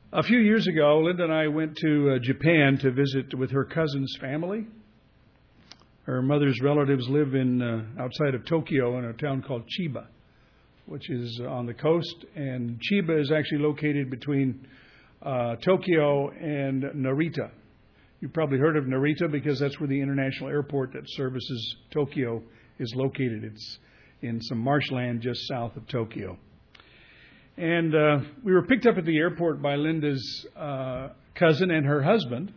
A few years ago, Linda and I went to Japan to visit with her cousin's family. Her mother's relatives live in outside of Tokyo in a town called Chiba, which is on the coast. And Chiba is actually located between Tokyo and Narita. You've probably heard of Narita because that's where the international airport that services Tokyo is located. It's in some marshland just south of Tokyo. And we were picked up at the airport by Linda's cousin and her husband.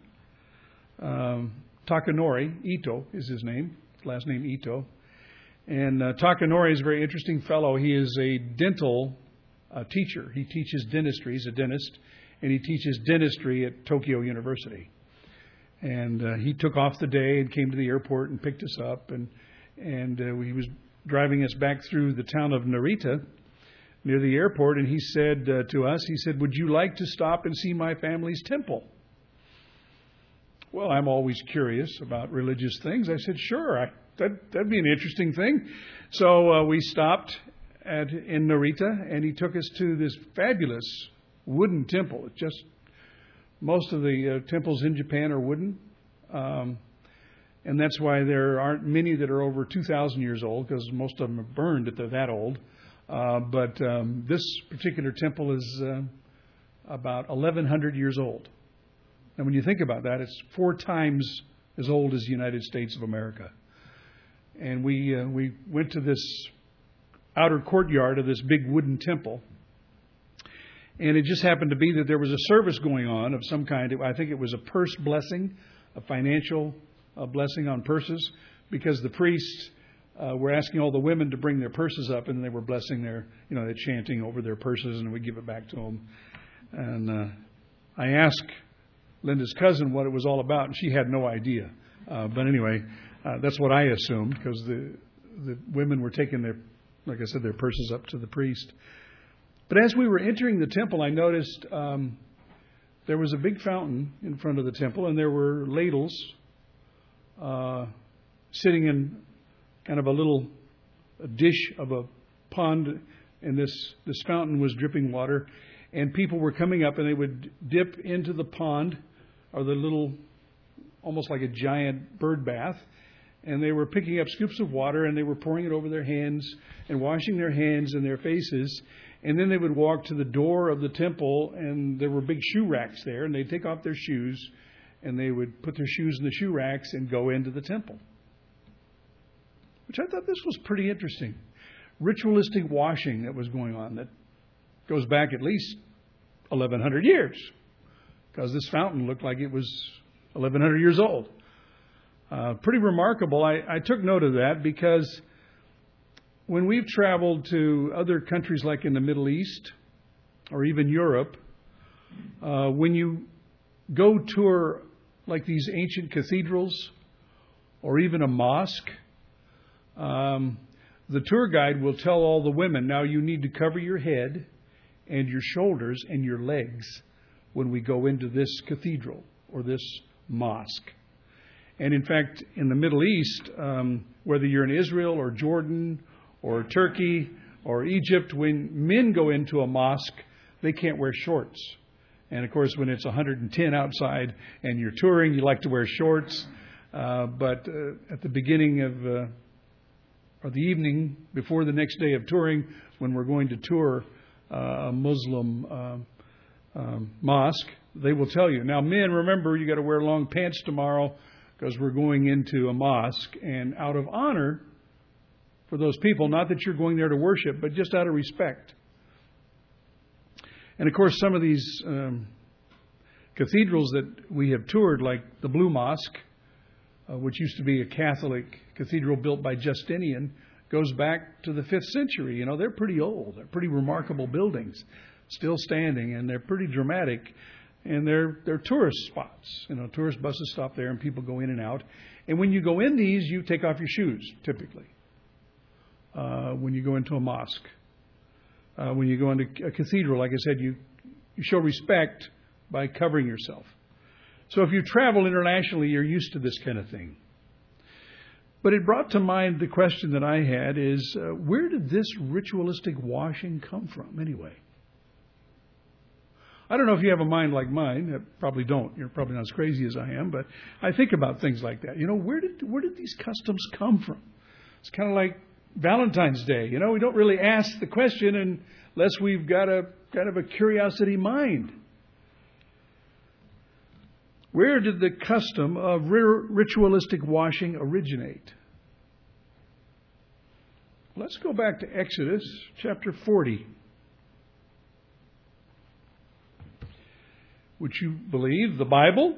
Takanori Ito is his name, last name Ito. And Takanori is a very interesting fellow. He is a dental teacher. He teaches dentistry. He's a dentist, and he teaches dentistry at Tokyo University. And he took off the day and came to the airport and picked us up. And he was driving us back through the town of Narita near the airport. And he said to us, he said, "Would you like to stop and see my family's temple?" Well, I'm always curious about religious things. I said, sure, that'd be an interesting thing. So we stopped in Narita, and he took us to this fabulous wooden temple. It's just most of the temples in Japan are wooden, and that's why there aren't many that are over 2,000 years old, because most of them are burned if they're that old. But this particular temple is about 1,100 years old. And when you think about that, it's 4 times as old as the United States of America. And we went to this outer courtyard of this big wooden temple. And it just happened to be that there was a service going on of some kind. I think it was a purse blessing, a financial blessing on purses, because the priests were asking all the women to bring their purses up, and they were blessing they're chanting over their purses, and we give it back to them. And I asked Linda's cousin what it was all about, and she had no idea. But anyway, that's what I assumed, because the women were taking their purses up to the priest. But as we were entering the temple, I noticed there was a big fountain in front of the temple, and there were ladles sitting in kind of a little dish of a pond, and this fountain was dripping water, and people were coming up, and they would dip into the pond, or the little, almost like a giant bird bath, and they were picking up scoops of water, and they were pouring it over their hands and washing their hands and their faces. And then they would walk to the door of the temple, and there were big shoe racks there, and they'd take off their shoes, and they would put their shoes in the shoe racks and go into the temple. Which I thought this was pretty interesting. Ritualistic washing that was going on that goes back at least 1,100 years. Because this fountain looked like it was 1,100 years old. Pretty remarkable. I took note of that because when we've traveled to other countries like in the Middle East or even Europe, when you go tour like these ancient cathedrals or even a mosque, the tour guide will tell all the women, now you need to cover your head and your shoulders and your legs when we go into this cathedral or this mosque. And in fact, in the Middle East, whether you're in Israel or Jordan or Turkey or Egypt, when men go into a mosque, they can't wear shorts. And of course, when it's 110 outside and you're touring, you like to wear shorts. But at the beginning of or the evening before the next day of touring, when we're going to tour a Muslim mosque, they will tell you, now men, remember, you got to wear long pants tomorrow because we're going into a mosque. And out of honor for those people, not that you're going there to worship, but just out of respect. And of course, some of these cathedrals that we have toured, like the Blue Mosque, which used to be a Catholic cathedral built by Justinian, goes back to the 5th century. You know, they're pretty old. They're pretty remarkable buildings, still standing, and they're pretty dramatic. And they're tourist spots. You know, tourist buses stop there, and people go in and out. And when you go in these, you take off your shoes, typically, when you go into a mosque. When you go into a cathedral, like I said, you show respect by covering yourself. So if you travel internationally, you're used to this kind of thing. But it brought to mind the question that I had is, where did this ritualistic washing come from anyway? I don't know if you have a mind like mine. I probably don't. You're probably not as crazy as I am, but I think about things like that. Where did these customs come from? It's kind of like Valentine's Day. We don't really ask the question unless we've got a kind of a curiosity mind. Where did the custom of ritualistic washing originate? Let's go back to Exodus chapter 40. Would you believe the Bible?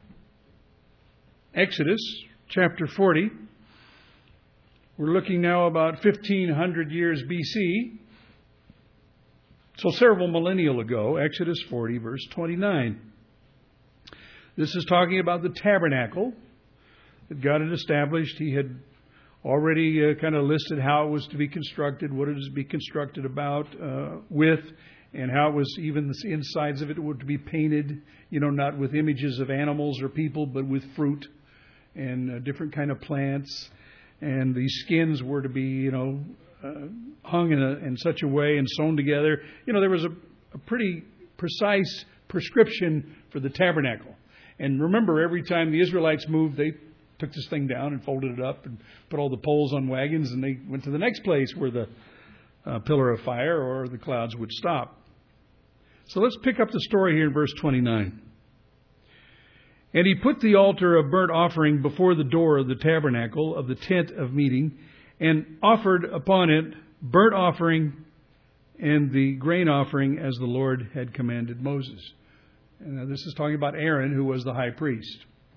Exodus chapter 40. We're looking now about 1500 years BC. So several millennia ago, Exodus 40, verse 29. This is talking about the tabernacle that God had established. He had already kind of listed how it was to be constructed, what it is to be constructed with, and how it was, even the insides of it were to be painted, not with images of animals or people, but with fruit and different kind of plants. And these skins were to be, hung in such a way and sewn together. There was a pretty precise prescription for the tabernacle. And remember, every time the Israelites moved, they took this thing down and folded it up and put all the poles on wagons, and they went to the next place where the pillar of fire or the clouds would stop. So let's pick up the story here in verse 29. And he put the altar of burnt offering before the door of the tabernacle of the tent of meeting, and offered upon it burnt offering and the grain offering as the Lord had commanded Moses. And this is talking about Aaron, who was the high priest.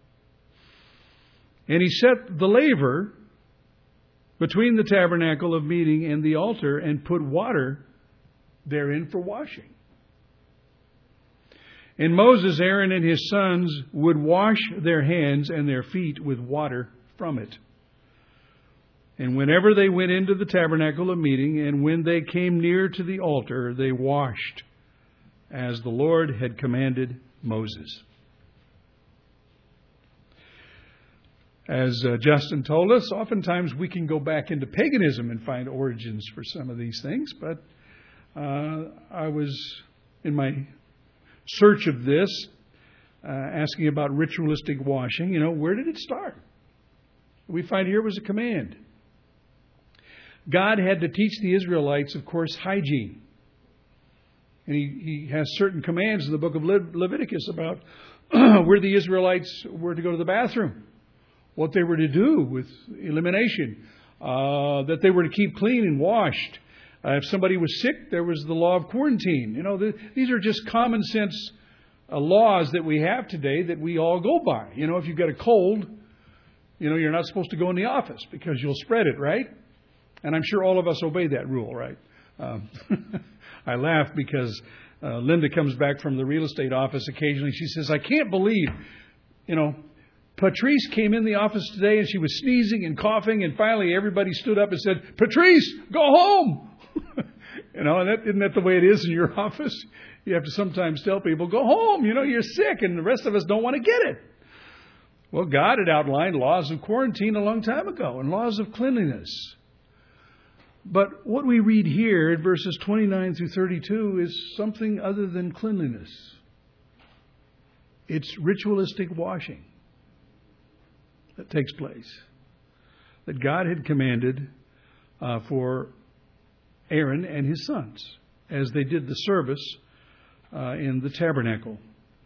And he set the laver between the tabernacle of meeting and the altar, and put water therein for washing. And Moses, Aaron, and his sons would wash their hands and their feet with water from it. And whenever they went into the tabernacle of meeting, and when they came near to the altar, they washed, as the Lord had commanded Moses. As Justin told us, oftentimes we can go back into paganism and find origins for some of these things. But I was, in my search of this, asking about ritualistic washing. Where did it start? We find here it was a command. God had to teach the Israelites, of course, hygiene. And he has certain commands in the book of Leviticus about where the Israelites were to go to the bathroom, what they were to do with elimination, that they were to keep clean and washed. If somebody was sick, there was the law of quarantine. These are just common sense laws that we have today that we all go by. If you've got a cold, you're not supposed to go in the office because you'll spread it, right? And I'm sure all of us obey that rule, right? I laugh because Linda comes back from the real estate office occasionally. She says, I can't believe, Patrice came in the office today and she was sneezing and coughing, and finally everybody stood up and said, Patrice, go home. Isn't that the way it is in your office? You have to sometimes tell people, go home, you're sick, and the rest of us don't want to get it. Well, God had outlined laws of quarantine a long time ago and laws of cleanliness. But what we read here in verses 29 through 32 is something other than cleanliness. It's ritualistic washing that takes place, that God had commanded for Aaron and his sons as they did the service in the tabernacle.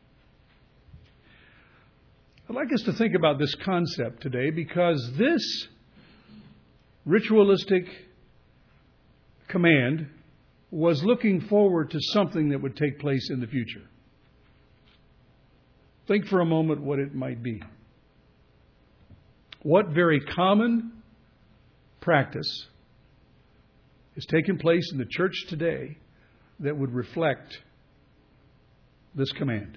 I'd like us to think about this concept today, because this ritualistic command was looking forward to something that would take place in the future. Think for a moment what it might be. What very common practice is taking place in the church today that would reflect this command?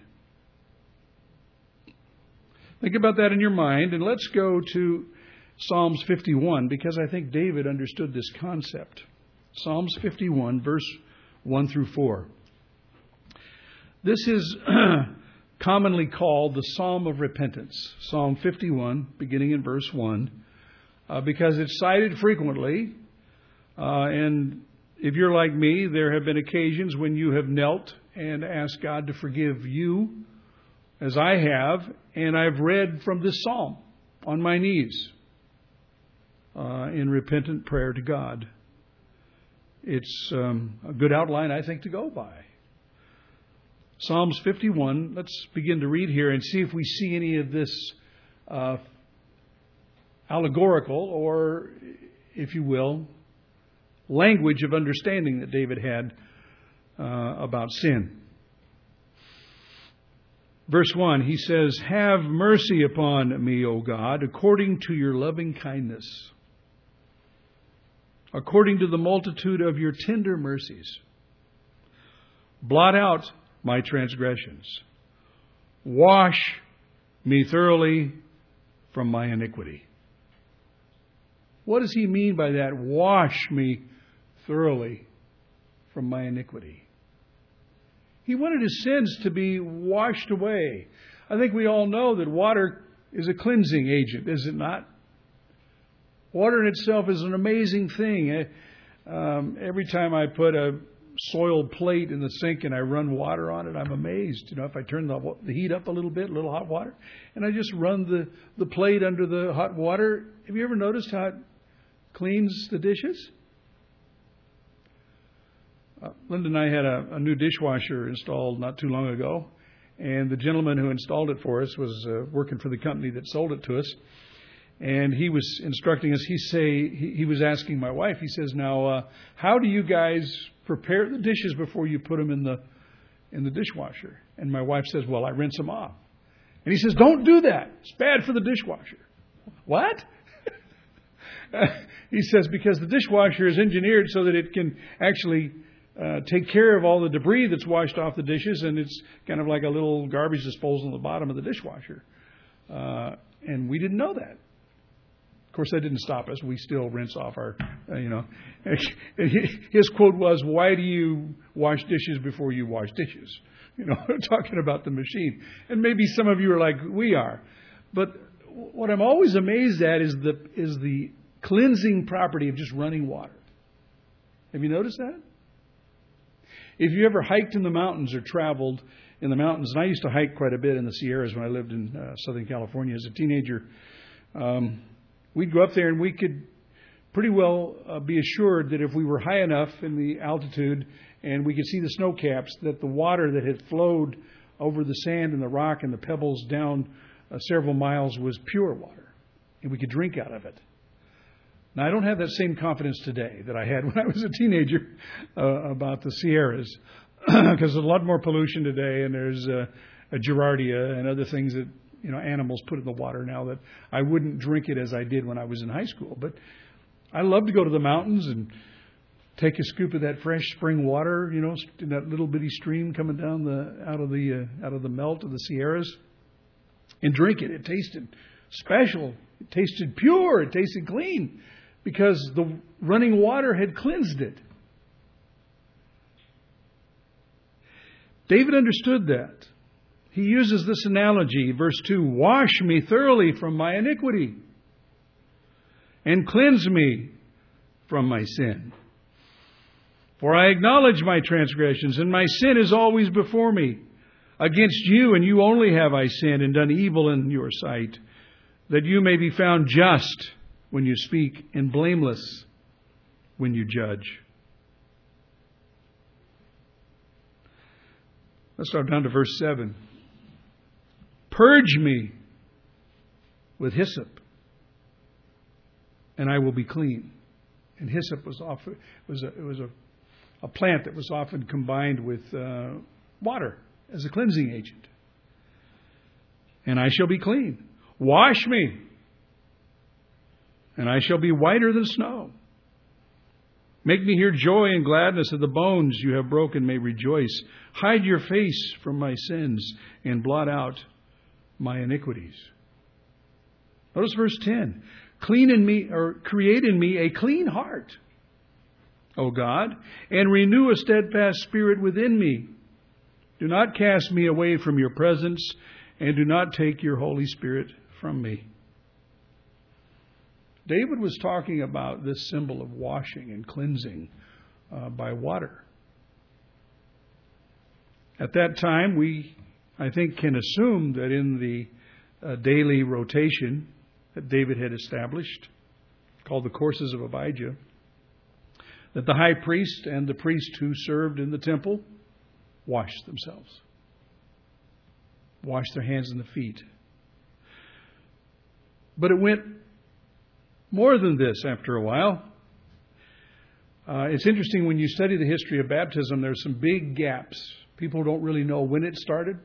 Think about that in your mind, and let's go to Psalms 51, because I think David understood this concept. Psalms 51, verse 1 through 4. This is commonly called the Psalm of Repentance. Psalm 51, beginning in verse 1, because it's cited frequently. And if you're like me, there have been occasions when you have knelt and ask God to forgive you as I have. And I've read from this psalm on my knees in repentant prayer to God. It's a good outline, I think, to go by. Psalms 51, let's begin to read here and see if we see any of this allegorical, or, if you will, language of understanding that David had about sin. Verse 1, he says, "Have mercy upon me, O God, according to your loving kindness, according to the multitude of your tender mercies. Blot out my transgressions. Wash me thoroughly from my iniquity." What does he mean by that? Wash me thoroughly from my iniquity. He wanted his sins to be washed away. I think we all know that water is a cleansing agent, is it not? Water in itself is an amazing thing. Every time I put a soiled plate in the sink and I run water on it, I'm amazed. If I turn the heat up a little bit, a little hot water, and I just run the plate under the hot water, have you ever noticed how it cleans the dishes? Linda and I had a new dishwasher installed not too long ago, and the gentleman who installed it for us was working for the company that sold it to us, and he was instructing us. He was asking my wife. He says, "Now, how do you guys prepare the dishes before you put them in the dishwasher?" And my wife says, "Well, I rinse them off." And he says, "Don't do that. It's bad for the dishwasher." What? He says, because the dishwasher is engineered so that it can actually take care of all the debris that's washed off the dishes, and it's kind of like a little garbage disposal on the bottom of the dishwasher. And we didn't know that. Of course, that didn't stop us. We still rinse off our, His quote was, "Why do you wash dishes before you wash dishes?" Talking about the machine. And maybe some of you are like we are. But what I'm always amazed at is the cleansing property of just running water. Have you noticed that? If you ever hiked in the mountains or traveled in the mountains, and I used to hike quite a bit in the Sierras when I lived in Southern California as a teenager, we'd go up there and we could pretty well be assured that if we were high enough in the altitude and we could see the snow caps, that the water that had flowed over the sand and the rock and the pebbles down several miles was pure water, and we could drink out of it. Now, I don't have that same confidence today that I had when I was a teenager about the Sierras, because there's a lot more pollution today, and there's a Giardia and other things that animals put in the water now that I wouldn't drink it as I did when I was in high school. But I love to go to the mountains and take a scoop of that fresh spring water, in that little bitty stream coming down out of the melt of the Sierras, and drink it. It tasted special. It tasted pure. It tasted clean, because the running water had cleansed it. David understood that. He uses this analogy, verse 2, "Wash me thoroughly from my iniquity, and cleanse me from my sin. For I acknowledge my transgressions, and my sin is always before me. Against you and you only have I sinned and done evil in your sight, that you may be found just when you speak and blameless when you judge." Let's start down to verse 7. "Purge me with hyssop, and I will be clean." And hyssop was a plant that was often combined with water as a cleansing agent. "And I shall be clean. Wash me, and I shall be whiter than snow. Make me hear joy and gladness, that the bones you have broken may rejoice. Hide your face from my sins and blot out my iniquities." Notice verse 10. "Create in me a clean heart, O God, and renew a steadfast spirit within me. Do not cast me away from your presence, and do not take your Holy Spirit from me." David was talking about this symbol of washing and cleansing by water. At that time, we, I think, can assume that in the daily rotation that David had established, called the courses of Abijah, that the high priest and the priest who served in the temple washed themselves, washed their hands and the feet. But it went more than this after a while. It's interesting when you study the history of baptism, there's some big gaps. People don't really know when it started.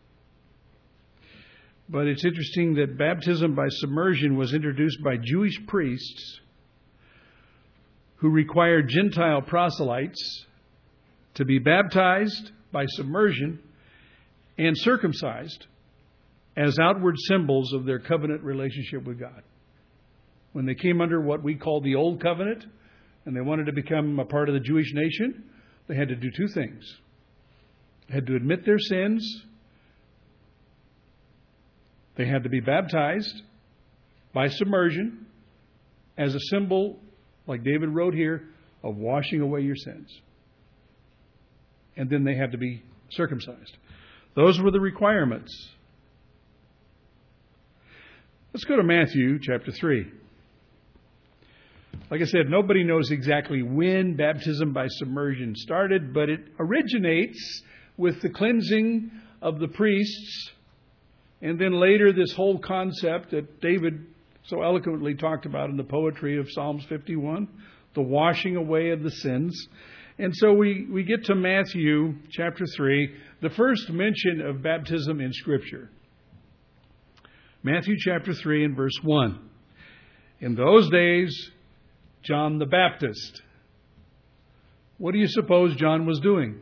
But it's interesting that baptism by submersion was introduced by Jewish priests who required Gentile proselytes to be baptized by submersion and circumcised as outward symbols of their covenant relationship with God. When they came under what we call the Old Covenant and they wanted to become a part of the Jewish nation, they had to do two things. They had to admit their sins. They had to be baptized by submersion as a symbol, like David wrote here, of washing away your sins. And then they had to be circumcised. Those were the requirements. Let's go to Matthew chapter 3. Like I said, nobody knows exactly when baptism by submersion started, but it originates with the cleansing of the priests, and then later this whole concept that David so eloquently talked about in the poetry of Psalms 51, the washing away of the sins. And so we get to Matthew chapter 3, the first mention of baptism in Scripture. Matthew chapter 3 and verse 1. In those days, John the Baptist. What do you suppose John was doing?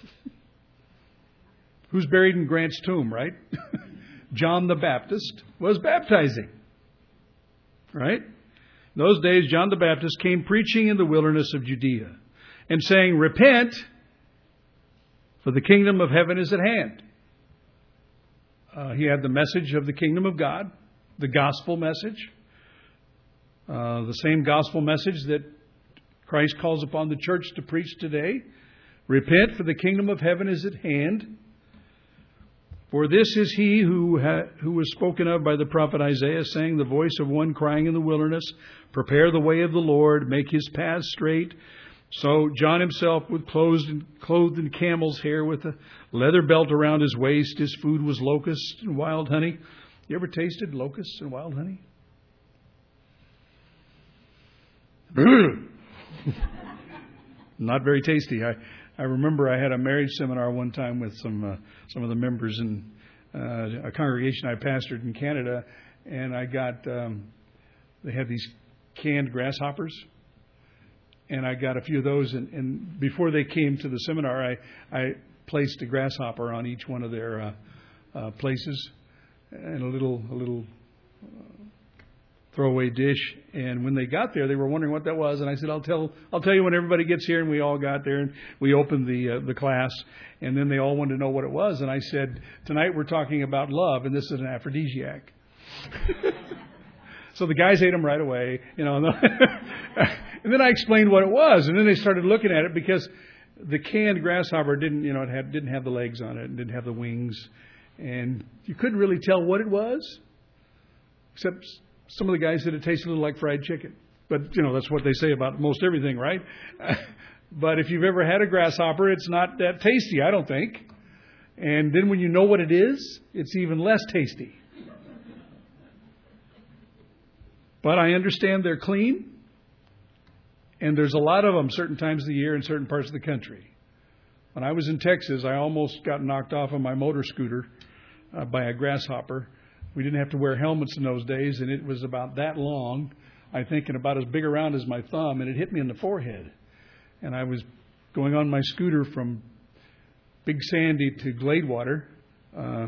Who's buried in Grant's tomb, right? John the Baptist was baptizing. Right? In those days, John the Baptist came preaching in the wilderness of Judea and saying, "Repent, for the kingdom of heaven is at hand." He had the message of the kingdom of God, the gospel message, the same gospel message that Christ calls upon the church to preach today. Repent, for the kingdom of heaven is at hand. For this is he who was spoken of by the prophet Isaiah, saying, "The voice of one crying in the wilderness, prepare the way of the Lord, make his paths straight." So John himself was clothed in camel's hair with a leather belt around his waist. His food was locusts and wild honey. You ever tasted locusts and wild honey? Not very tasty. I remember I had a marriage seminar one time with some of the members in a congregation I pastored in Canada, and I got they had these canned grasshoppers, and I got a few of those. And before they came to the seminar, I placed a grasshopper on each one of their places, and a little throwaway dish. And when they got there, they were wondering what that was. And I said, I'll tell you when everybody gets here. And we all got there, and we opened the class. And then they all wanted to know what it was. And I said, tonight we're talking about love, and this is an aphrodisiac. So the guys ate them right away, you know. And then I explained what it was. And then they started looking at it, because the canned grasshopper didn't have the legs on it and didn't have the wings. And you couldn't really tell what it was, except some of the guys said it tasted a little like fried chicken. But, you know, that's what they say about most everything, right? But if you've ever had a grasshopper, it's not that tasty, I don't think. And then when you know what it is, it's even less tasty. But I understand they're clean. And there's a lot of them certain times of the year in certain parts of the country. When I was in Texas, I almost got knocked off of my motor scooter by a grasshopper. We didn't have to wear helmets in those days, and it was about that long, I think, and about as big around as my thumb, and it hit me in the forehead. And I was going on my scooter from Big Sandy to Gladewater I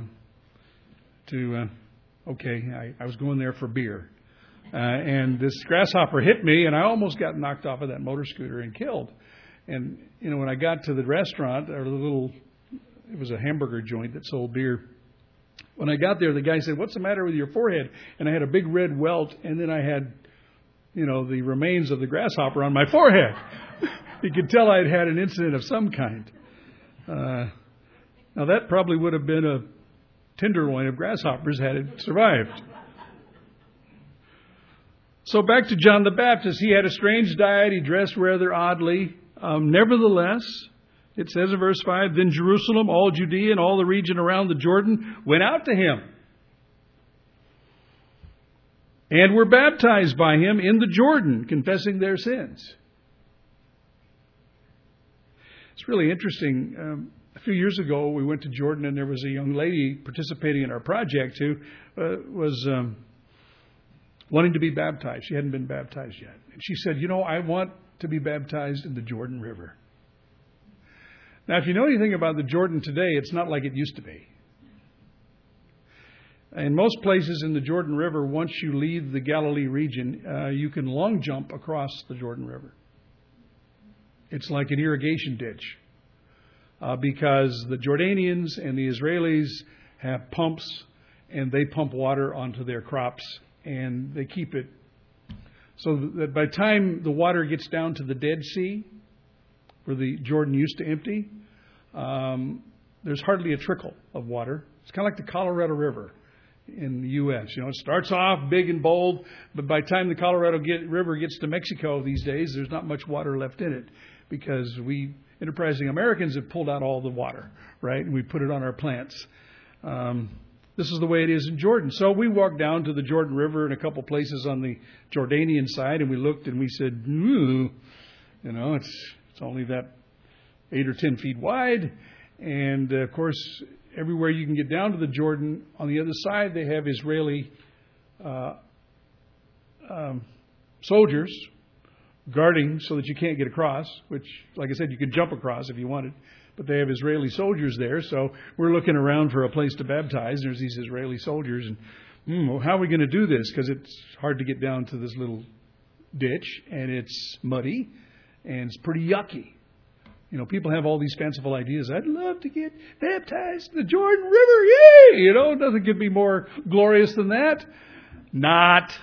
was going there for beer. And this grasshopper hit me, and I almost got knocked off of that motor scooter and killed. And, you know, when I got to the restaurant, it was a hamburger joint that sold beer. When I got there, the guy said, "What's the matter with your forehead?" And I had a big red welt, and then I had, you know, the remains of the grasshopper on my forehead. You could tell I'd had an incident of some kind. Now that probably would have been a tenderloin of grasshoppers had it survived. So back to John the Baptist. He had a strange diet. He dressed rather oddly. Nevertheless, it says in verse 5, then Jerusalem, all Judea, and all the region around the Jordan went out to him and were baptized by him in the Jordan, confessing their sins. It's really interesting. A few years ago, we went to Jordan, and there was a young lady participating in our project who was wanting to be baptized. She hadn't been baptized yet. And she said, I want to be baptized in the Jordan River. Now, if you know anything about the Jordan today, it's not like it used to be. In most places in the Jordan River, once you leave the Galilee region, you can long jump across the Jordan River. It's like an irrigation ditch because the Jordanians and the Israelis have pumps, and they pump water onto their crops, and they keep it so that by the time the water gets down to the Dead Sea, where the Jordan used to empty, there's hardly a trickle of water. It's kind of like the Colorado River in the U.S. It starts off big and bold, but by the time the Colorado River gets to Mexico these days, there's not much water left in it because we enterprising Americans have pulled out all the water, right? And we put it on our plants. This is the way it is in Jordan. So we walked down to the Jordan River in a couple places on the Jordanian side, and we looked and we said, it's only that 8 or 10 feet wide. And, of course, everywhere you can get down to the Jordan, on the other side they have Israeli soldiers guarding so that you can't get across, which, like I said, you could jump across if you wanted. But they have Israeli soldiers there, so we're looking around for a place to baptize. There's these Israeli soldiers, and how are we going to do this? Because it's hard to get down to this little ditch, and it's muddy, and it's pretty yucky. People have all these fanciful ideas. I'd love to get baptized in the Jordan River. Yay! Nothing could be more glorious than that. Not.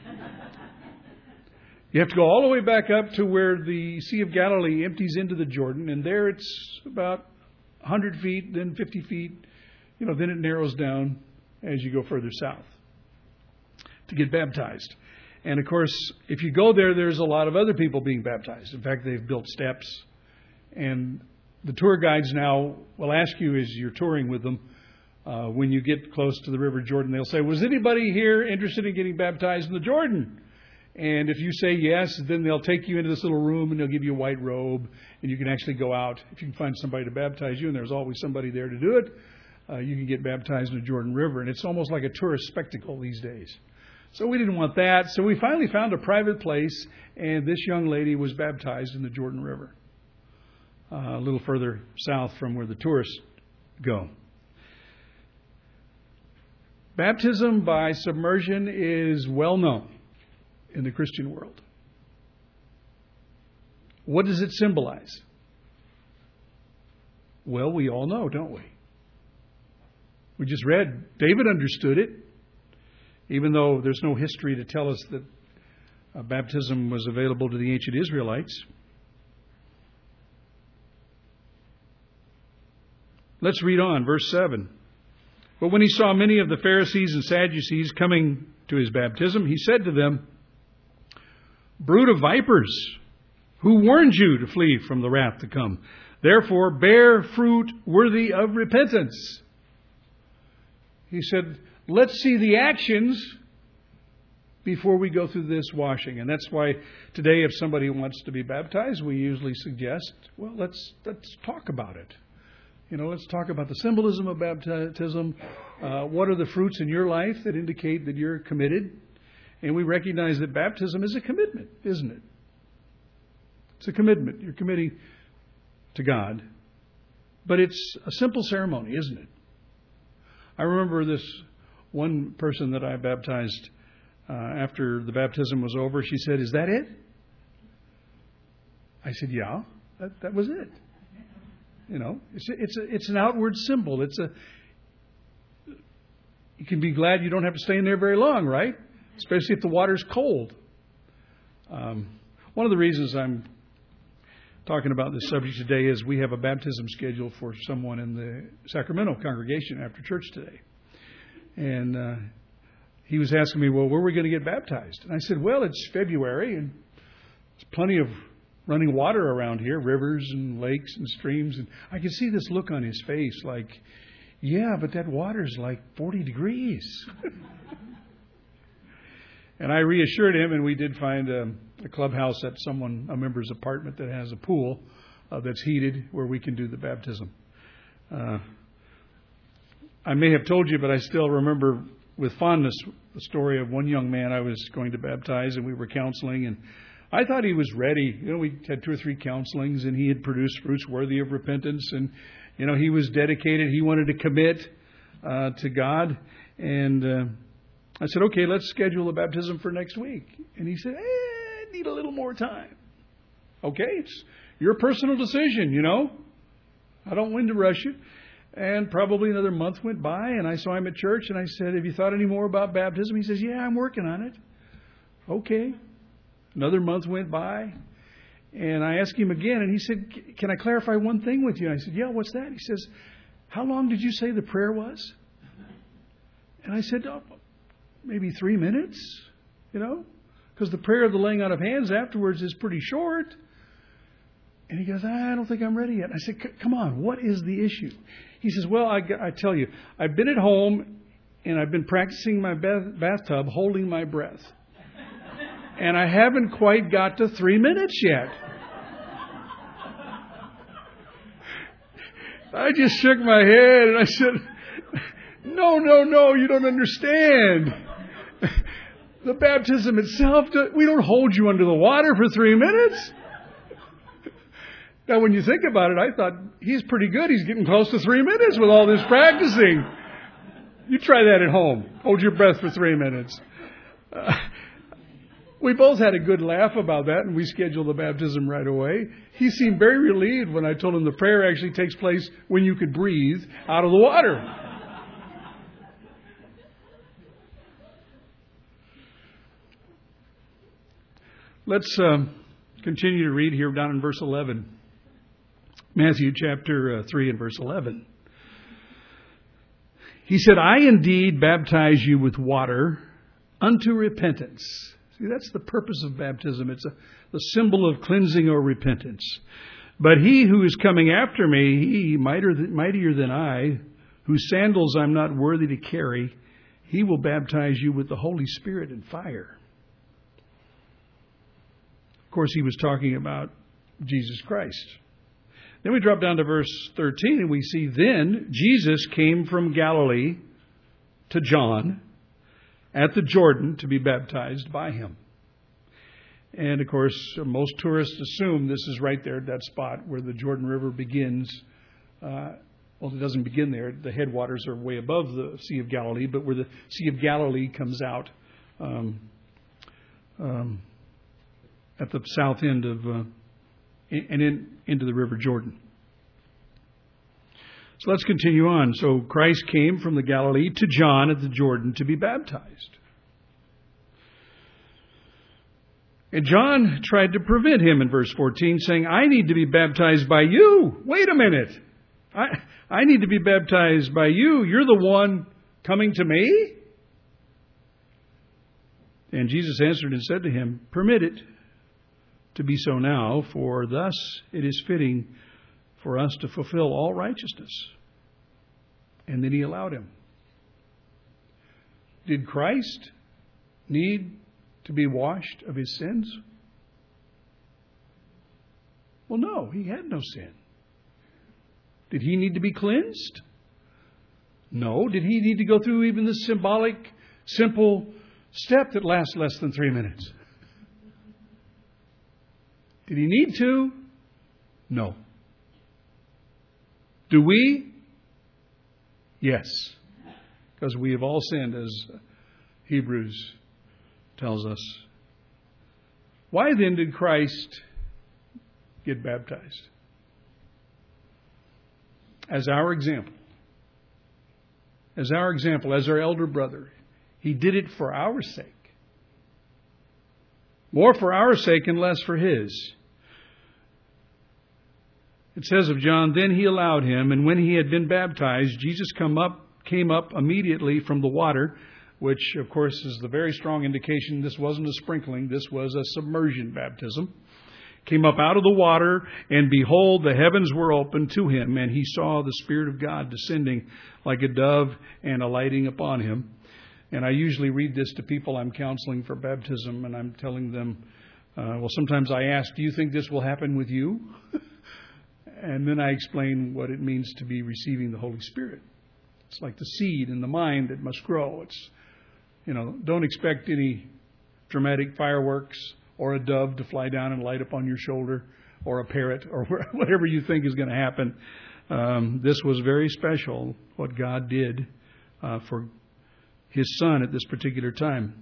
You have to go all the way back up to where the Sea of Galilee empties into the Jordan, and there it's about 100 feet, then 50 feet. Then it narrows down as you go further south to get baptized. And, of course, if you go there, there's a lot of other people being baptized. In fact, they've built steps. And the tour guides now will ask you as you're touring with them, when you get close to the River Jordan, they'll say, was anybody here interested in getting baptized in the Jordan? And if you say yes, then they'll take you into this little room and they'll give you a white robe, and you can actually go out. If you can find somebody to baptize you, and there's always somebody there to do it, you can get baptized in the Jordan River. And it's almost like a tourist spectacle these days. So we didn't want that. So we finally found a private place, and this young lady was baptized in the Jordan River, a little further south from where the tourists go. Baptism by submersion is well known in the Christian world. What does it symbolize? Well, we all know, don't we? We just read, David understood it, even though there's no history to tell us that baptism was available to the ancient Israelites. Let's read on, verse 7. But when he saw many of the Pharisees and Sadducees coming to his baptism, he said to them, brood of vipers, who warned you to flee from the wrath to come? Therefore, bear fruit worthy of repentance. He said, let's see the actions before we go through this washing. And that's why today, if somebody wants to be baptized, we usually suggest, well, let's talk about it. Let's talk about the symbolism of baptism. What are the fruits in your life that indicate that you're committed? And we recognize that baptism is a commitment, isn't it? It's a commitment. You're committing to God. But it's a simple ceremony, isn't it? I remember this one person that I baptized after the baptism was over. She said, is that it? I said, yeah, that was it. It's an outward symbol. You can be glad you don't have to stay in there very long, right? Especially if the water's cold. One of the reasons I'm talking about this subject today is we have a baptism scheduled for someone in the Sacramento congregation after church today. And he was asking me, well, where are we going to get baptized? And I said, well, it's February, and there's plenty of running water around here, rivers and lakes and streams. And I could see this look on his face like, yeah, but that water's like 40 degrees. And I reassured him, and we did find a clubhouse at a member's apartment that has a pool that's heated where we can do the baptism. I may have told you, but I still remember with fondness the story of one young man I was going to baptize, and we were counseling, and I thought he was ready. We had 2 or 3 counselings, and he had produced fruits worthy of repentance, and he was dedicated. He wanted to commit to God, and I said, okay, let's schedule a baptism for next week. And he said, I need a little more time. Okay, it's your personal decision, I don't want to rush you. And probably another month went by, and I saw him at church, and I said, have you thought any more about baptism? He says, yeah, I'm working on it. Okay. Another month went by, and I asked him again, and he said, can I clarify one thing with you? And I said, yeah, what's that? He says, how long did you say the prayer was? And I said, maybe 3 minutes, because the prayer of the laying on of hands afterwards is pretty short. And he goes, I don't think I'm ready yet. I said, come on, what is the issue? He says, well, I tell you, I've been at home and I've been practicing my bathtub holding my breath. And I haven't quite got to 3 minutes yet. I just shook my head and I said, no, you don't understand. The baptism itself, we don't hold you under the water for 3 minutes. Now, when you think about it, I thought, he's pretty good. He's getting close to 3 minutes with all this practicing. You try that at home. Hold your breath for 3 minutes. We both had a good laugh about that, and we scheduled the baptism right away. He seemed very relieved when I told him the prayer actually takes place when you could breathe out of the water. Let's continue to read here down in verse 11. Matthew chapter 3 and verse 11. He said, I indeed baptize you with water unto repentance. See, that's the purpose of baptism. It's the symbol of cleansing or repentance. But he who is coming after me, he mightier than I, whose sandals I'm not worthy to carry, he will baptize you with the Holy Spirit and fire. Of course, he was talking about Jesus Christ. Then we drop down to verse 13 and we see, then Jesus came from Galilee to John at the Jordan to be baptized by him. And of course, most tourists assume this is right there at that spot where the Jordan River begins. Well, it doesn't begin there. The headwaters are way above the Sea of Galilee, but where the Sea of Galilee comes out at the south end of into the River Jordan. So let's continue on. So Christ came from the Galilee to John at the Jordan to be baptized. And John tried to prevent him in verse 14, saying, I need to be baptized by you. Wait a minute. I need to be baptized by you. You're the one coming to me? And Jesus answered and said to him, permit it to be so now, for thus it is fitting for us to fulfill all righteousness. And then he allowed him. Did Christ need to be washed of his sins? Well, no, he had no sin. Did he need to be cleansed? No. Did he need to go through even the symbolic, simple step that lasts less than 3 minutes? Did he need to? No. Do we? Yes. Because we have all sinned, as Hebrews tells us. Why then did Christ get baptized? As our example. As our example, as our elder brother. He did it for our sake. More for our sake and less for his. It says of John, "Then he allowed him, and when he had been baptized, Jesus came up immediately from the water," which, of course, is the very strong indication this wasn't a sprinkling, this was a submersion baptism. "Came up out of the water, and behold, the heavens were opened to him, and he saw the Spirit of God descending like a dove and alighting upon him." And I usually read this to people I'm counseling for baptism, and I'm telling them, sometimes I ask, "Do you think this will happen with you?" And then I explain what it means to be receiving the Holy Spirit. It's like the seed in the mind that must grow. It's, don't expect any dramatic fireworks or a dove to fly down and light upon your shoulder or a parrot or whatever you think is going to happen. This was very special, what God did for His Son at this particular time.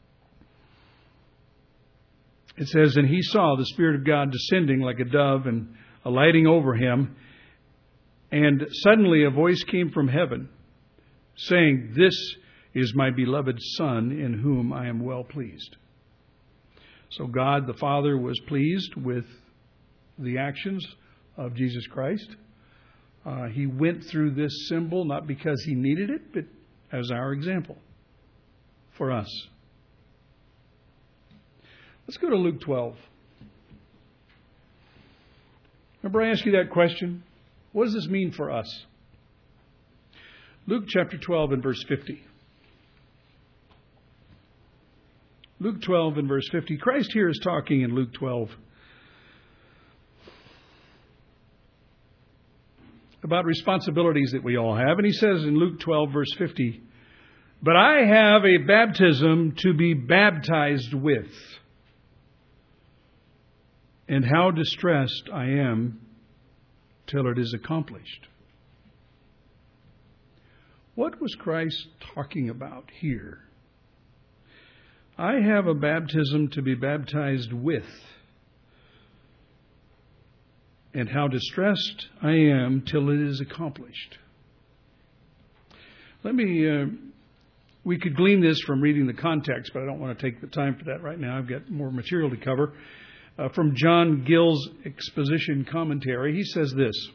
It says, "And he saw the Spirit of God descending like a dove and alighting over him. And suddenly a voice came from heaven, saying, 'This is my beloved Son, in whom I am well pleased.'" So God the Father was pleased with the actions of Jesus Christ. He went through this symbol not because He needed it, but as our example for us. Let's go to Luke 12. Remember I asked you that question? What does this mean for us? Luke chapter 12 and verse 50. Luke 12 and verse 50. Christ here is talking in Luke 12 about responsibilities that we all have. And He says in Luke 12 verse 50, "But I have a baptism to be baptized with, and how distressed I am till it is accomplished." What was Christ talking about here? I have a baptism to be baptized with, and how distressed I am till it is accomplished. We could glean this from reading the context, but I don't want to take the time for that right now. I've got more material to cover. From John Gill's exposition commentary, he says this: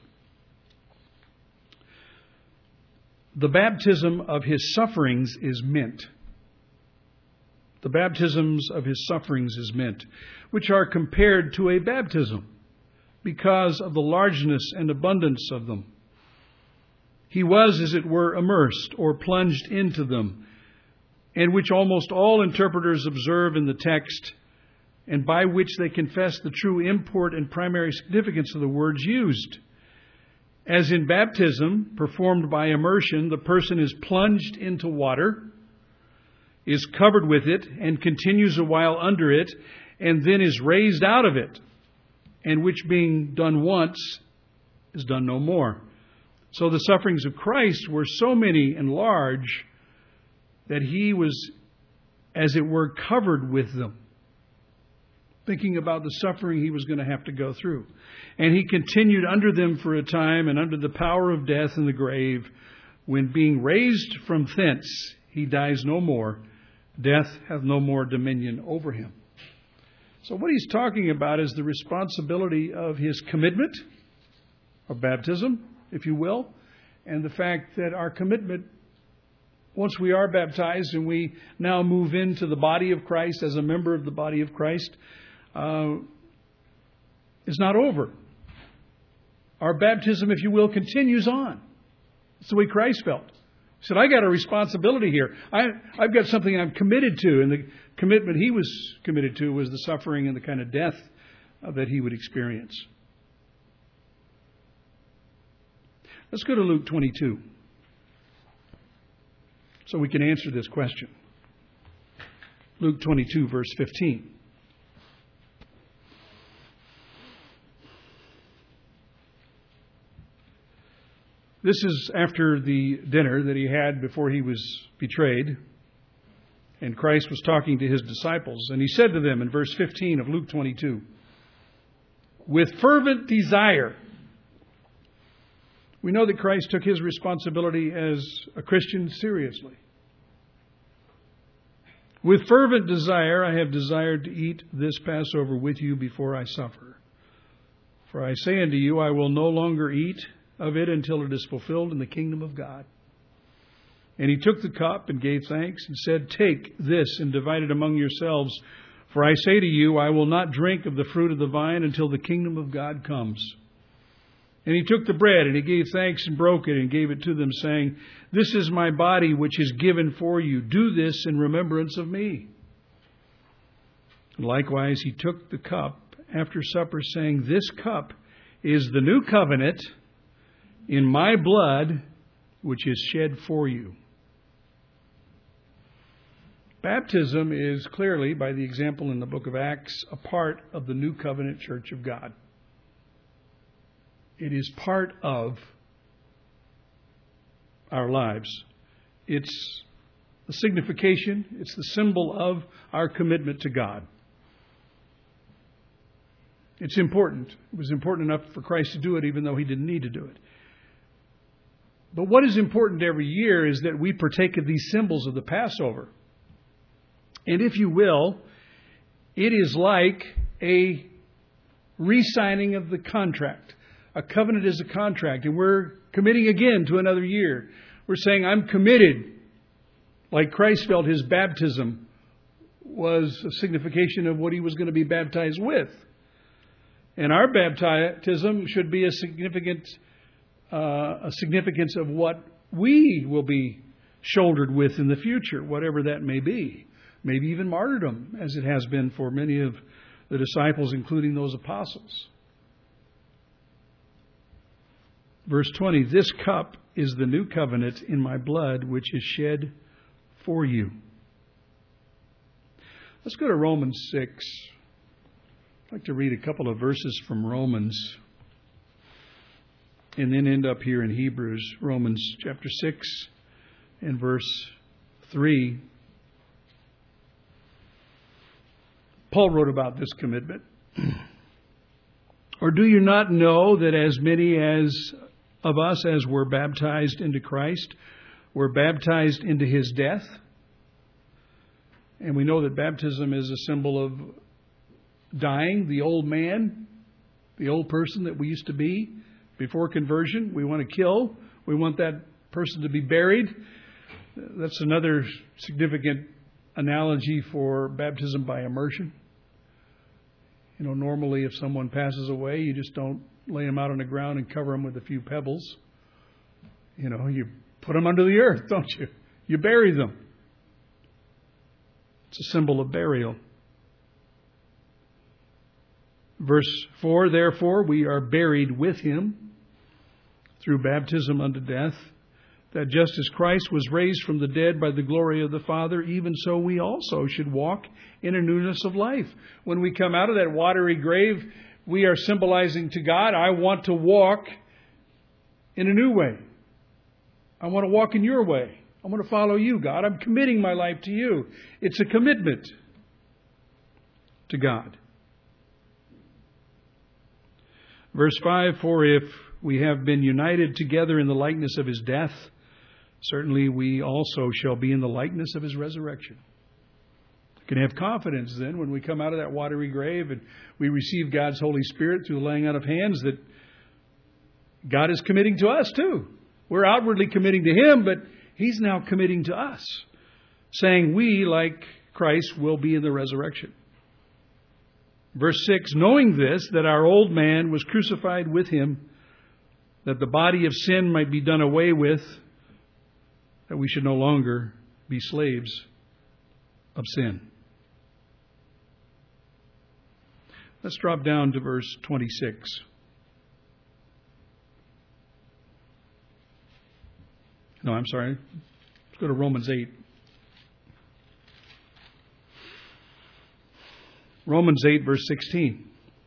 "The baptism of His sufferings is meant. The baptisms of His sufferings is meant, which are compared to a baptism, because of the largeness and abundance of them. He was, as it were, immersed or plunged into them, and which almost all interpreters observe in the text, and by which they confess the true import and primary significance of the words used. As in baptism, performed by immersion, the person is plunged into water, is covered with it, and continues a while under it, and then is raised out of it, and which being done once is done no more. So the sufferings of Christ were so many and large that He was, as it were, covered with them, thinking about the suffering He was going to have to go through. And He continued under them for a time, and under the power of death and the grave, when being raised from thence, He dies no more. Death hath no more dominion over Him." So what He's talking about is the responsibility of His commitment, of baptism, if you will, and the fact that our commitment, once we are baptized and we now move into the body of Christ as a member of the body of Christ, is not over. Our baptism, if you will, continues on. That's the way Christ felt. He said, "I got a responsibility here. I've got something I'm committed to." And the commitment He was committed to was the suffering and the kind of death that He would experience. Let's go to Luke 22 so we can answer this question. Luke 22, verse 15. This is after the dinner that He had before He was betrayed. And Christ was talking to His disciples. And He said to them in verse 15 of Luke 22, "With fervent desire." We know that Christ took His responsibility as a Christian seriously. "With fervent desire I have desired to eat this Passover with you before I suffer. For I say unto you, I will no longer eat of it until it is fulfilled in the kingdom of God. And he took the cup and gave thanks and said, Take this and divide it among yourselves. For I say to you, I will not drink of the fruit of the vine until the kingdom of God comes. And he took the bread and he gave thanks and broke it and gave it to them, saying, This is my body which is given for you. Do this in remembrance of me. And likewise, he took the cup after supper, saying, This cup is the new covenant in my blood, which is shed for you. Baptism is clearly, by the example in the book of Acts, a part of the new covenant church of God. It is part of our lives. It's the signification, it's the symbol of our commitment to God. It's important. It was important enough for Christ to do it, even though he didn't need to do it. But what is important every year is that we partake of these symbols of the Passover. And if you will, it is like a re-signing of the contract. A covenant is a contract, and we're committing again to another year. We're saying, I'm committed, like Christ felt his baptism was a signification of what he was going to be baptized with. And our baptism should be a significance of what we will be shouldered with in the future, whatever that may be. Maybe even martyrdom, as it has been for many of the disciples, including those apostles. Verse 20, This cup is the new covenant in my blood, which is shed for you. Let's go to Romans 6. I'd like to read a couple of verses from Romans and then end up here in Hebrews. Romans chapter 6 and verse 3. Paul wrote about this commitment. Or do you not know that as many of us as were baptized into Christ were baptized into his death? And we know that baptism is a symbol of dying, the old man, the old person that we used to be before conversion. We want to kill. We want that person to be buried. That's another significant analogy for baptism by immersion. You know, normally if someone passes away, you just don't lay them out on the ground and cover them with a few pebbles. You know, you put them under the earth, don't you? You bury them. It's a symbol of burial. Verse 4, Therefore we are buried with him through baptism unto death, that just as Christ was raised from the dead by the glory of the Father, even so we also should walk in a newness of life. When we come out of that watery grave, we are symbolizing to God, I want to walk in a new way. I want to walk in your way. I want to follow you, God. I'm committing my life to you. It's a commitment to God. Verse 5, For if we have been united together in the likeness of his death, certainly we also shall be in the likeness of his resurrection. We can have confidence then when we come out of that watery grave and we receive God's Holy Spirit through the laying out of hands that God is committing to us too. We're outwardly committing to him, but he's now committing to us, saying we, like Christ, will be in the resurrection. Verse 6, Knowing this, that our old man was crucified with him, that the body of sin might be done away with, that we should no longer be slaves of sin. Let's drop down to verse 26. No, I'm sorry. Let's go to Romans 8. Romans 8, verse 16.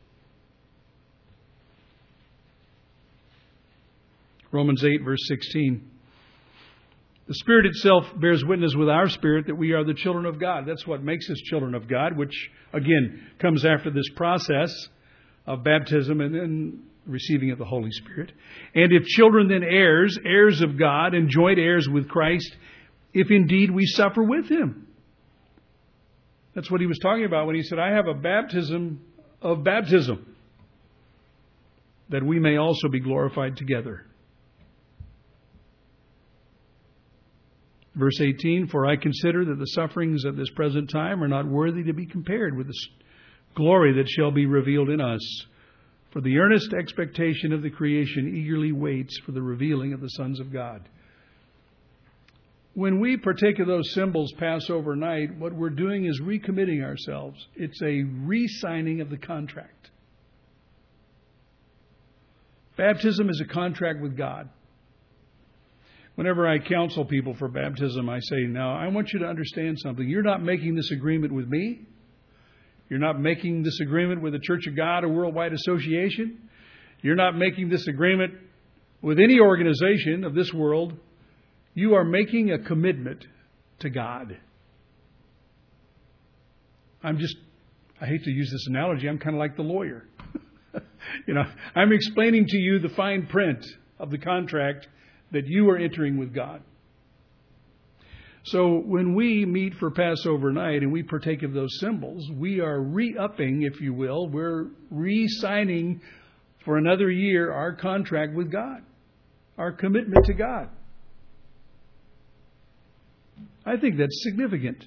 Romans 8, verse 16. The Spirit itself bears witness with our spirit that we are the children of God. That's what makes us children of God, which, again, comes after this process of baptism and then receiving of the Holy Spirit. And if children, then heirs, heirs of God, and joint heirs with Christ, if indeed we suffer with him. That's what he was talking about when he said, I have a baptism of baptism. that we may also be glorified together. Verse 18, for I consider that the sufferings of this present time are not worthy to be compared with the glory that shall be revealed in us. For the earnest expectation of the creation eagerly waits for the revealing of the sons of God. When we partake of those symbols Passover night, what we're doing is recommitting ourselves. It's a re-signing of the contract. Baptism is a contract with God. Whenever I counsel people for baptism, I say, now, I want you to understand something. You're not making this agreement with me. You're not making this agreement with the Church of God, a worldwide association. You're not making this agreement with any organization of this world. You are making a commitment to God. I hate to use this analogy, I'm kind of like the lawyer. I'm explaining to you the fine print of the contract that you are entering with God. So when we meet for Passover night and we partake of those symbols, we are re-upping, if you will. We're re-signing for another year our contract with God, our commitment to God. I think that's significant.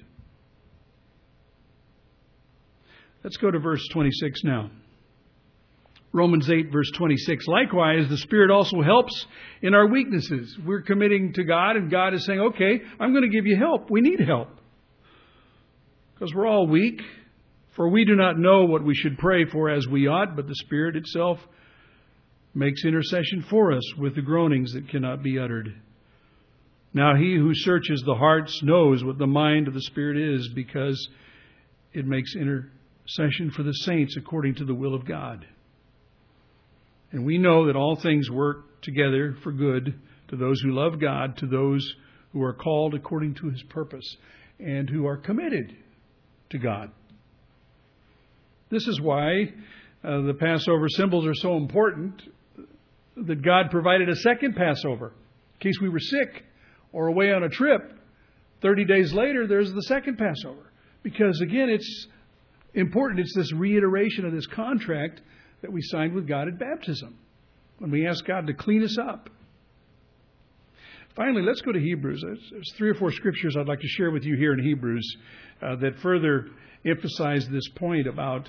Let's go to verse 26 now. Romans 8, verse 26. Likewise, the Spirit also helps in our weaknesses. We're committing to God, and God is saying, okay, I'm going to give you help. We need help. Because we're all weak. For we do not know what we should pray for as we ought, but the Spirit itself makes intercession for us with the groanings that cannot be uttered. Now he who searches the hearts knows what the mind of the Spirit is, because it makes intercession for the saints according to the will of God. And we know that all things work together for good to those who love God, to those who are called according to His purpose, and who are committed to God. This is why the Passover symbols are so important, that God provided a second Passover. In case we were sick or away on a trip, 30 days later, there's the second Passover. Because again, it's important. It's this reiteration of this contract that we signed with God at baptism, when we ask God to clean us up. Finally, let's go to Hebrews. There's 3 or 4 scriptures I'd like to share with you here in Hebrews that further emphasize this point about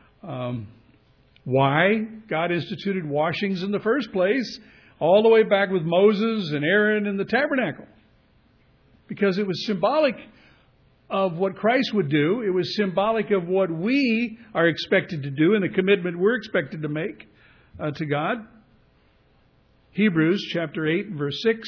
why God instituted washings in the first place, all the way back with Moses and Aaron in the tabernacle. Because it was symbolic of what Christ would do. It was symbolic of what we are expected to do and the commitment we're expected to make to God. Hebrews chapter 8 and verse 6.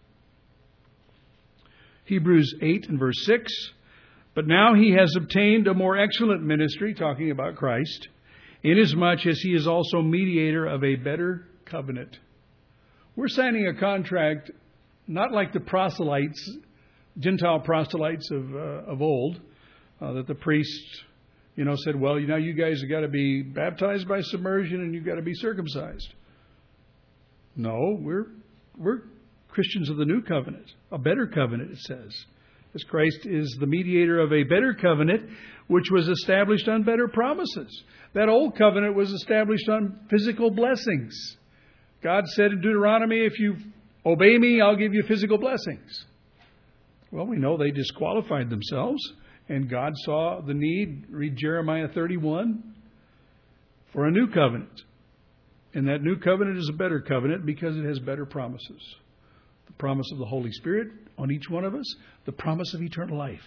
Hebrews 8 and verse 6. But now he has obtained a more excellent ministry, talking about Christ, inasmuch as he is also mediator of a better covenant. We're signing a contract not like the proselytes, Gentile proselytes of old, that the priest, said, well, you guys have got to be baptized by submersion and you've got to be circumcised. No, we're Christians of the new covenant, a better covenant, it says. As Christ is the mediator of a better covenant, which was established on better promises. That old covenant was established on physical blessings. God said in Deuteronomy, if you obey me, I'll give you physical blessings. Well, we know they disqualified themselves, and God saw the need, read Jeremiah 31, for a new covenant. And that new covenant is a better covenant because it has better promises. The promise of the Holy Spirit on each one of us, the promise of eternal life.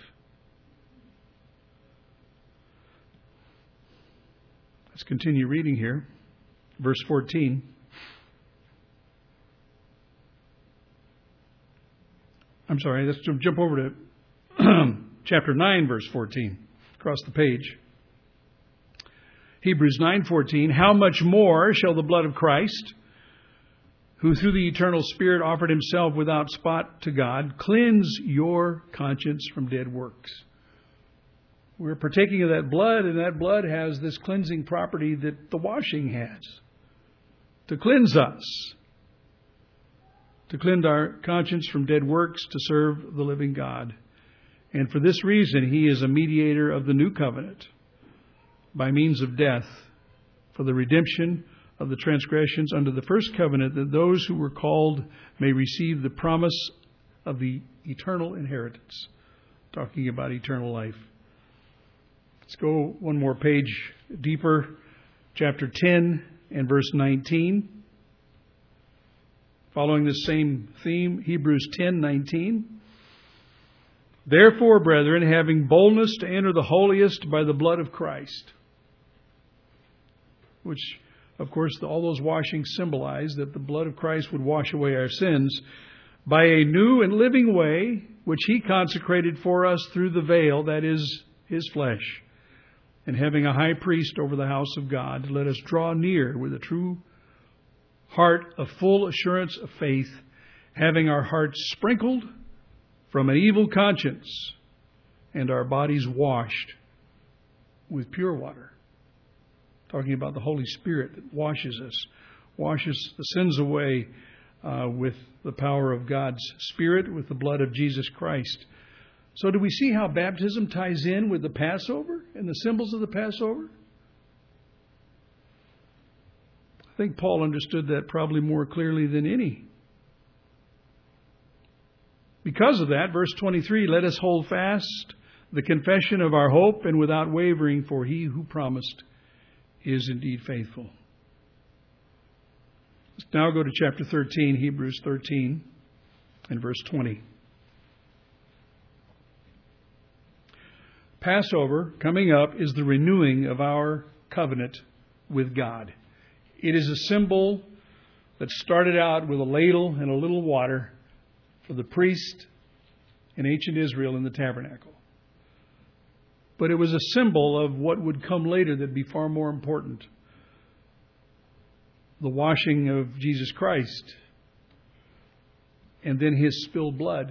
Let's continue reading here. Verse 14. I'm sorry, let's jump over to chapter 9, verse 14, across the page. Hebrews 9:14, how much more shall the blood of Christ, who through the eternal Spirit offered himself without spot to God, cleanse your conscience from dead works. We're partaking of that blood, and that blood has this cleansing property that the washing has, to cleanse us. To cleanse our conscience from dead works, to serve the living God. And for this reason, he is a mediator of the new covenant by means of death for the redemption of the transgressions under the first covenant, that those who were called may receive the promise of the eternal inheritance. Talking about eternal life. Let's go one more page deeper. Chapter 10 and verse 19. Following the same theme, Hebrews 10:19. Therefore, brethren, having boldness to enter the holiest by the blood of Christ. Which, of course, all those washings symbolize that the blood of Christ would wash away our sins. By a new and living way, which He consecrated for us through the veil, that is, His flesh. And having a high priest over the house of God, let us draw near with a true heart of full assurance of faith, having our hearts sprinkled from an evil conscience and our bodies washed with pure water. Talking about the Holy Spirit that washes us, washes the sins away with the power of God's Spirit, with the blood of Jesus Christ. So do we see how baptism ties in with the Passover and the symbols of the Passover? I think Paul understood that probably more clearly than any. Because of that, verse 23, let us hold fast the confession of our hope and without wavering, for He who promised is indeed faithful. Let's now go to chapter 13, Hebrews 13 and verse 20. Passover, coming up, is the renewing of our covenant with God. It is a symbol that started out with a ladle and a little water for the priest in ancient Israel in the tabernacle. But it was a symbol of what would come later that would be far more important. The washing of Jesus Christ and then His spilled blood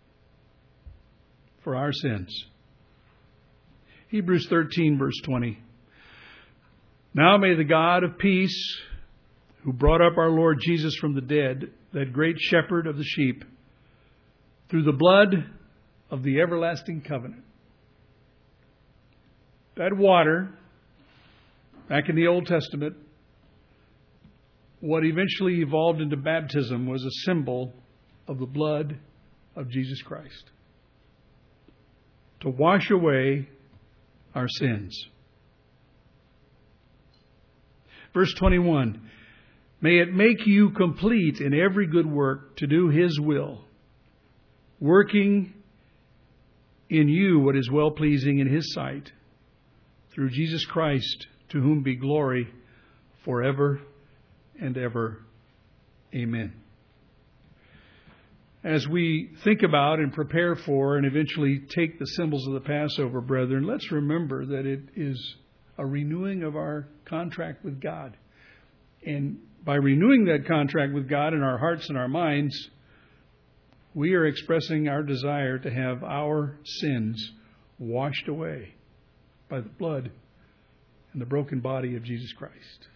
for our sins. Hebrews 13, verse 20. Now may the God of peace, who brought up our Lord Jesus from the dead, that great shepherd of the sheep, through the blood of the everlasting covenant. That water, back in the Old Testament, what eventually evolved into baptism was a symbol of the blood of Jesus Christ. To wash away our sins. Verse 21. May it make you complete in every good work to do His will, working in you what is well-pleasing in His sight, through Jesus Christ, to whom be glory forever and ever. Amen. As we think about and prepare for and eventually take the symbols of the Passover, brethren, let's remember that it is a renewing of our contract with God. And by renewing that contract with God in our hearts and our minds, we are expressing our desire to have our sins washed away by the blood and the broken body of Jesus Christ.